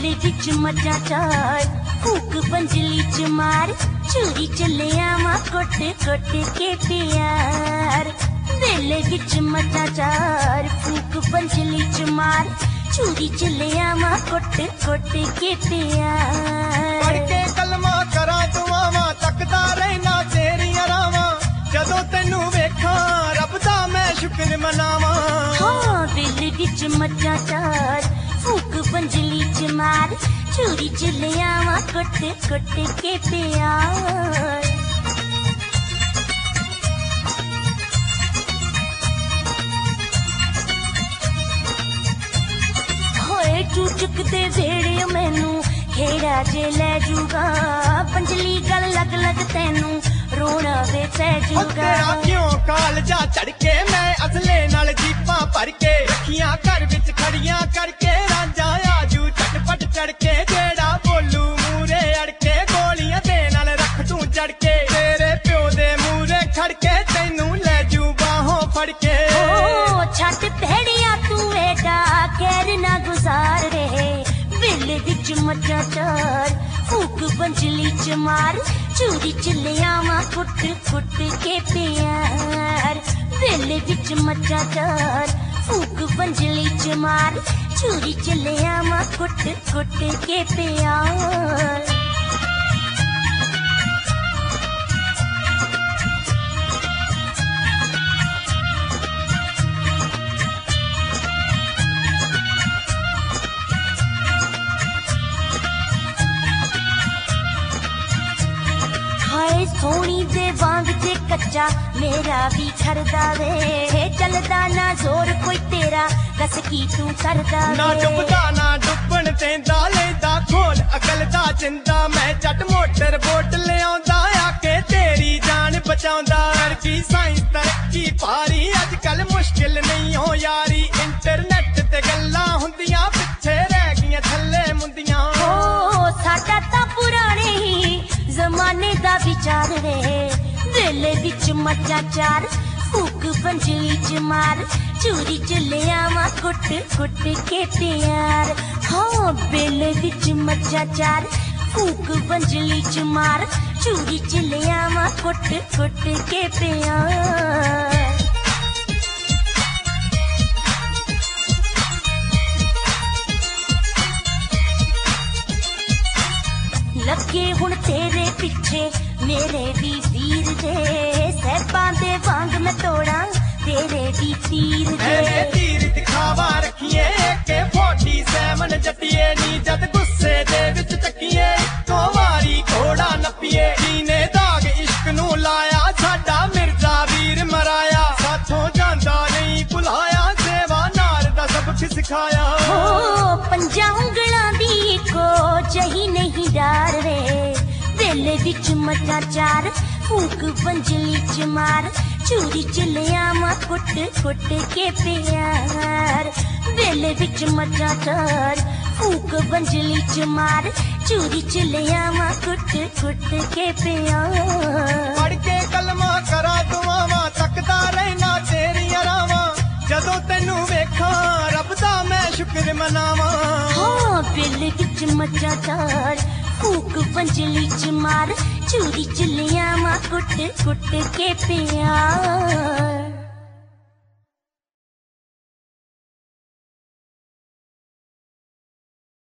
वेले विच मजा चार फूक पंजली च मार चूरी चले आवा कुट कुट के प्यार वेले विच मजा चार फूक पंजली च मार चूरी चले आवा कुट कुट के प्यार पढ़ के कलमा करा दुआवां तकदा रहना तेरियां रावां जदों तैनू वेखां रब दा मैं शुक्र मनावां। हाँ वेले विच मजा चार फूक पंजली च मार चूरी चले आवा कुट कुट के प्यार होए चूचक दे वेड़े मैनू खेड़ा जे लै जूगा पंजली गल लग लग तैनू रोना वे पै जूगा। तेरा क्यों कालजा चढ़के मैं असले नाल जीपां भर के रखियां घर विच खड़ियां करके रांझा आजू झटपट चढ़के जेड़ा बोलू मूरे अड़के गोलियां दे नाल रख तू जड़के तेरे प्यो दे मूरे खड़के तैनू लै जू बाहों फड़के। ओ छट भेड़िया तू एडा खैर ना गुजार रे वेले विच मजा चार फूक पंजली च मार चूरी चले आवा कुट कुट के प्यार वेले विच मजा चार फूक पंजली च मार चूरी चले आवा कुट कुट के प्यार हाय सोनी दे वांग जे कच्चा मेरा भी खरदा वे चलदा ना जोर कोई तेरा दस की तू करदा ना डुबदा ना डुबन देंदा लेंदा खोल अकल दा जिंदा मैं जट मोटर बोट ले आंदा आके तेरी जान बचाउंदा करदी साइंस तरक्की पारी अजकल मुश्किल नहीं हो यारी इंटरनेट ते गल्लां हुंदियां पिछे रह गईयां थल्ले मुंदियां। ओ साडा तां पुराने ही जमाने दा विचार रे वेले विच मजा चार फूक पंजली च मार चूरी चले आवा कुट कुट के प्यार। हाँ वेले विच मजा चार फूक पंजली च मार चूरी चले आवा कुट कुट के प्यार। लगे हुण तेरे पिछे मेरे भी वीर दे सहबां दे वांग मैं तोड़ा तेरे भी तीर दे मैंने तीर दिखावा रखिए के 47 जटिए नी जद गुस्से दे विच चकीए इक्को वारी घोड़ा नपीए जीने दाग इश्क नू लाया साडा मिर्जा वीर मराया साथों जांदा नहीं भुलाया सेवा नार दा सबक सिखाया। ओ पंजा उंगलां दी को जही नहीं डार रे वेले विच मजा चार फूक पंजली च मार चूरी चले आवा कुट कुट के प्यार वेले विच मजा चार फूक पंजली च मार चूरी चले आवा कुट कुट के प्यार। पढ़ के कलमा करा दुआवां तकदा रहना तेरियां रावां जदों तैनू वेखां रब दा मैं शुक्र मनावां। हाँ वेले विच मजा चार फूक पंजली च मार चूरी चले आवा कुट कुट के प्यार।